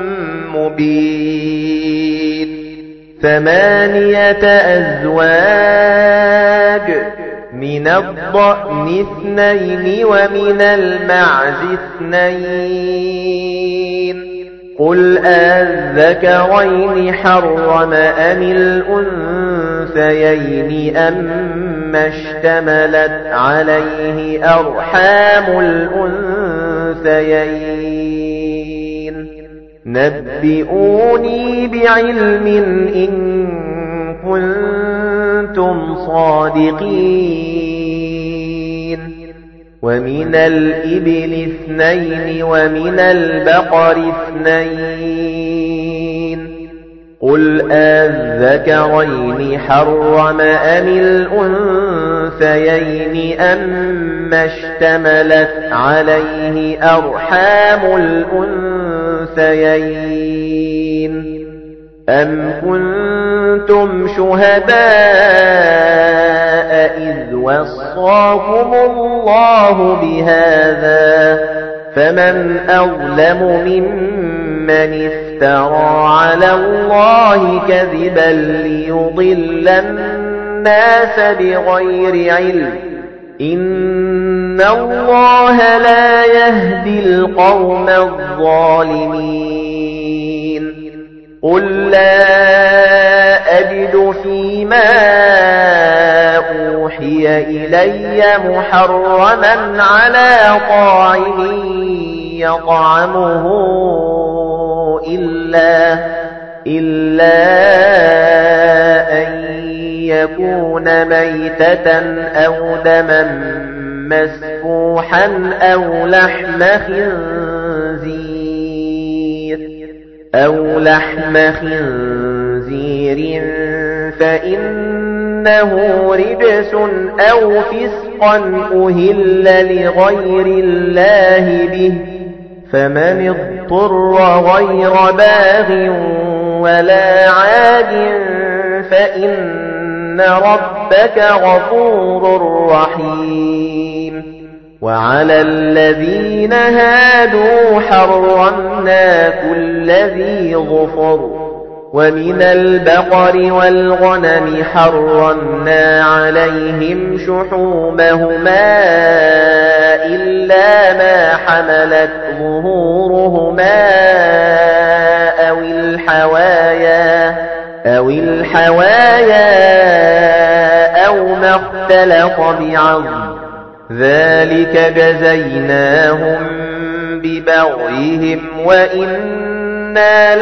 مبين ثمانية أزواج من الضأن اثنين ومن المعز اثنين قل أذكرين حرم أم الأنثيين أما اشتملت عليه أرحام الأنثيين نبئوني بعلم إن كنتم صادقين ومن الإبل اثنين ومن البقر اثنين قل أذكرين حرم أم الأنثيين أما اشتملت عليه أرحام الأنثيين أم كنتم شهداء إذ وصاكم الله بهذا فمن أظلم ممن افترى على الله كذبا ليضل الناس بغير علم إن الله لا يهدي القوم الظالمين قل لا أجد فيما أوحي إلي محرما على طاعم يطعمه إلا, إلا أن يكون ميتة أو دما مسفوحا أو لحم خنزير أو لحم خنزير فإنه رجس أو فسقا أهل لغير الله به فمن اضطر غير باغ ولا عاد فإن ربك غفور رحيم وعلى الذين هادوا حرمنا كل ذي ظفر ومن البقر والغنم حرمنا عليهم شحومهما إلا ما حملت ظهورهما أو الحوايا أو الحوايا أو ما اختلط بعظم ذلك جزيناهم ببغيهم وإنا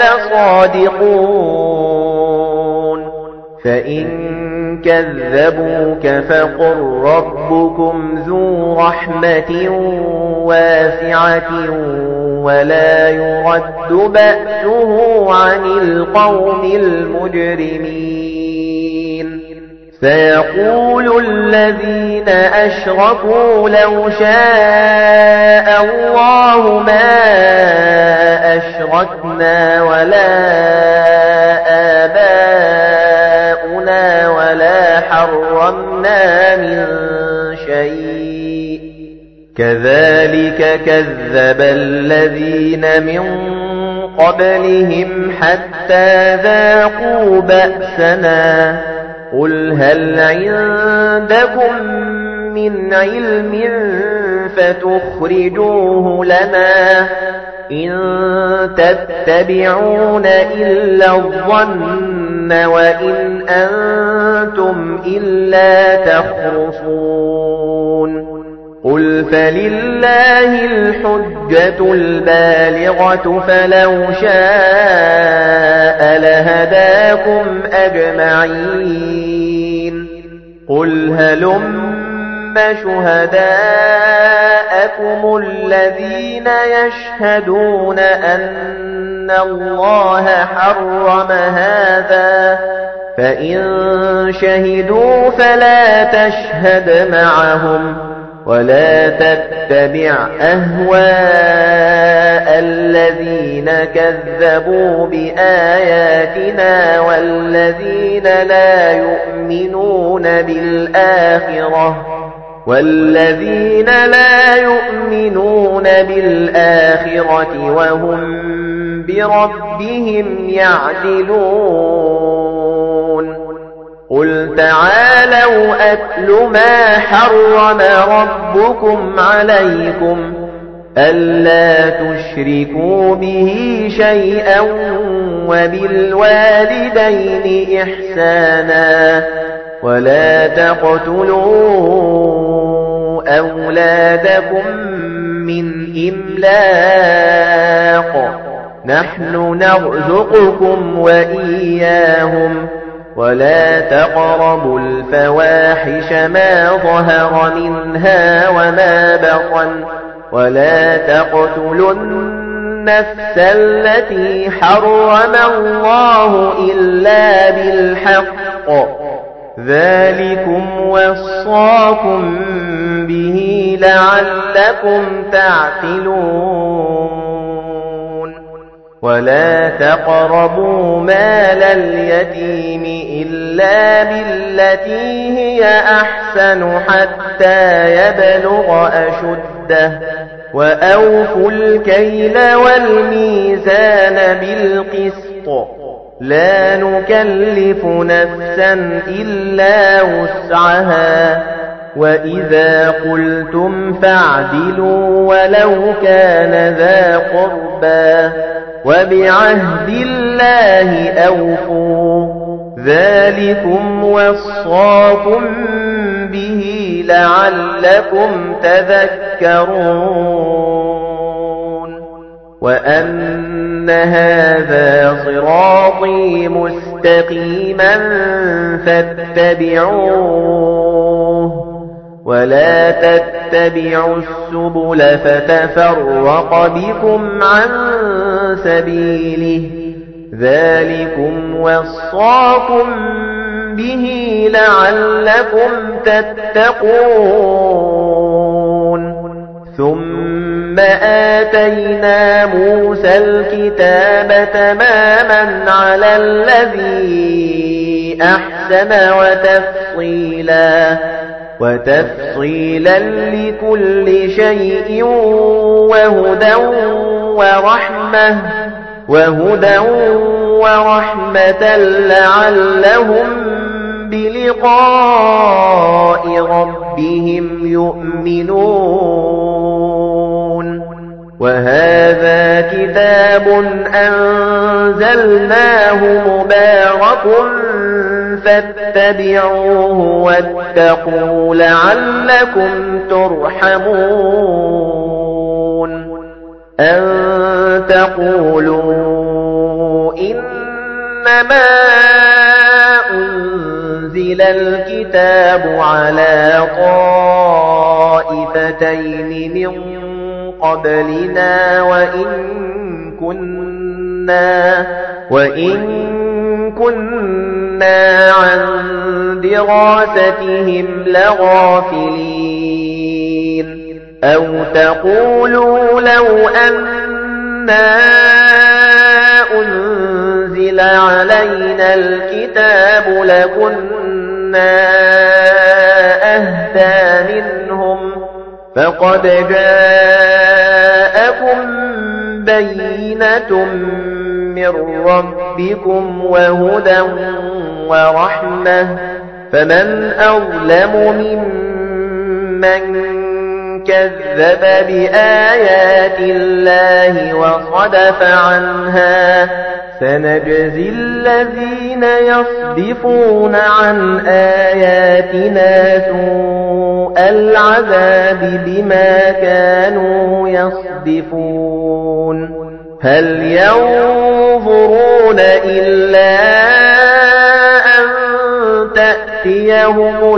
لصادقون فإن كذبوك فقل ربكم ذو رحمة واسعة ولا يرد بأسه عن القوم المجرمين سيقول الذين أشركوا لو شاء الله ما أشركنا ولا آباؤنا ولا حرمنا من شيء كذلك كذب الذين من قبلهم حتى ذاقوا بأسنا قل هل عندكم من علم فتخرجوه لنا إن تتبعون إلا الظن وإن أنتم إلا تخرصون قل فلله الحجة البالغة فلو شاء لهداكم أجمعين قل هلم شهداءكم الذين يشهدون أن الله حرم هذا فإن شهدوا فلا تشهد معهم ولا تتبع أهواء الذين كذبوا بآياتنا والذين لا يؤمنون بالآخرة والذين لا يؤمنون بالآخرة وهم بربهم يعدلون قل تعالوا أتل ما حرم ربكم عليكم ألا تشركوا به شيئا وبالوالدين إحسانا ولا تقتلوا أولادكم من إملاق نحن نرزقكم وإياهم ولا تقربوا الفواحش ما ظهر منها وما بطن ولا تقتلوا النفس التي حرم الله إلا بالحق ذلكم وصاكم به لعلكم تعقلون ولا تقربوا مال اليتيم إلا بالتي هي أحسن حتى يبلغ أشده وأوفوا الكيل والميزان بالقسط لا نكلف نفسا إلا وسعها وإذا قلتم فاعدلوا ولو كان ذا قربى وبعهد الله أوفوا ذلكم وصاكم به لعلكم تذكرون وأن هذا صراطي مستقيما فاتبعوه ولا تتبعوا السبل فتفرق بكم عن سبيله ذلكم وصاكم به لعلكم تتقون ثم آتينا موسى الكتاب تماما على الذي أحسن وتفصيلا وتفصيلا لكل شيء وهدى ورحمة وهدى ورحمة لعلهم بلقاء ربهم يؤمنون وهذا كتاب أنزلناه مبارك فاتبعوه واتقوا لعلكم ترحمون أن تقولوا إنما أنزل الكتاب على طائفتين من قبلنا وإن كنا وإن كنا عن دراستهم لغافلين أو تقولوا لو أنا أنزل علينا الكتاب لكنا أهدى منهم فقد جاءكم بينة من ربكم وهدى ورحمة فمن أظلم ممن كذب بآيات الله وصدف عنها سنجزي الذين يصدفون عن آياتنا سوء العذاب بما كانوا يصدفون هل ينظرون إلا أن تأتيهم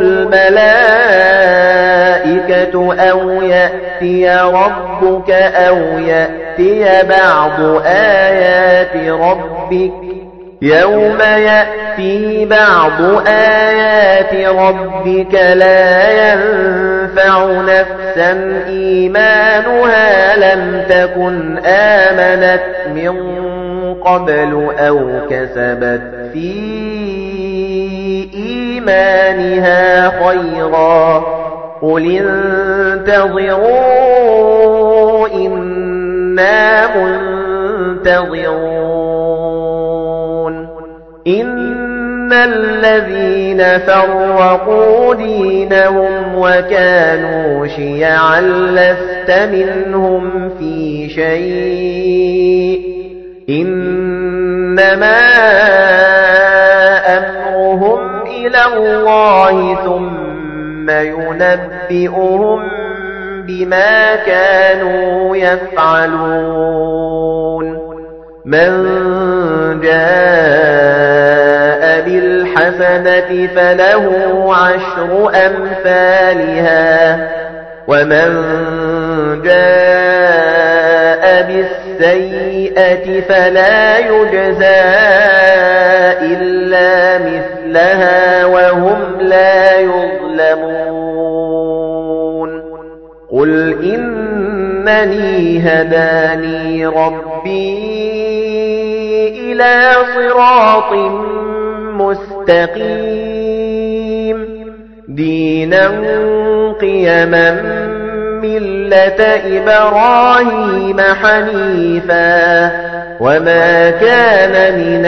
الملائكة أو يأتي ربك أو يأتي بعض آيات ربك يوم يأتي بعض آيات ربك لا ينفع نفسا إيمانها لم تكن آمنت من قبل أو كسبت في إيمانها خيرا قل انتظروا إنا منتظرون إن الذين فرقوا دينهم وكانوا شيعا لست منهم في شيء إنما أمرهم إلى الله ثم ينبئهم بما كانوا يفعلون من جاء بالحسنة فله عشر أمثالها ومن جاء بالسيئة فلا يجزى إلا مثلها وهم لا يظلمون قل إنني هداني ربي إلى صراط مستقيم دينا قيما ملة إبراهيم حنيفا وما كان من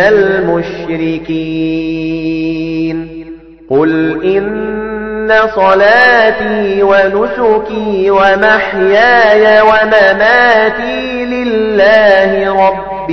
المشركين قل إن صلاتي ونسكي ومحياي ومماتي لله رب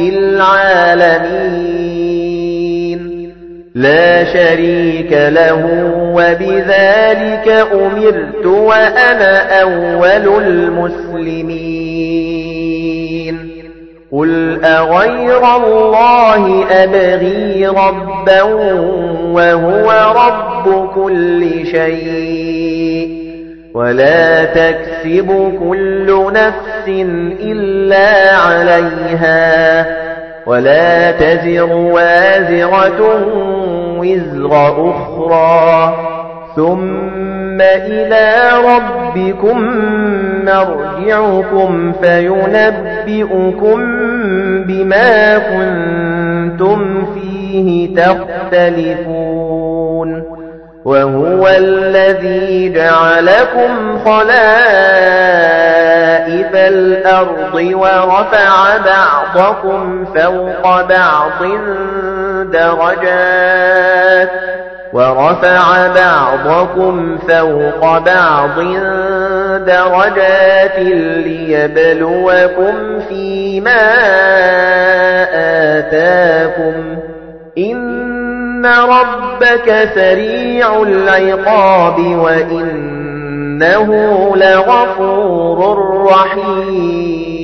العالمين لا شريك له وبذلك أمرت وأنا أول المسلمين قُلْ أَغَيْرَ اللَّهِ أَبْغِي رَبًّا وَهُوَ رَبُّ كُلِّ شَيْءٍ وَلَا تَكْسِبُ كُلُّ نَفْسٍ إِلَّا عَلَيْهَا وَلَا تَزِرُ وَازِرَةٌ وِزْرَ أُخْرَى ثُمَّ إِلَى رَبِّكُمْ مَرْجِعُكُمْ فَيُنَبِّئُكُم بِمَا كُنتُمْ فِيهِ تَخْتَلِفُونَ وَهُوَ الَّذِي جَعَلَكُمْ خَلَائِفَ الْأَرْضِ وَرَفَعَ بَعْضَكُمْ فَوْقَ بَعْضٍ دَرَجَاتٍ وَرَفَعَ بَعْضَكُمْ فَوْقَ بَعْضٍ دَرَجَاتٍ لِيَبْلُوَكُمْ فِيمَا آتَاكُمْ إِنَّ رَبَّكَ سَرِيعُ الْعِقَابِ وَإِنَّهُ لَغَفُورٌ رَّحِيمٌ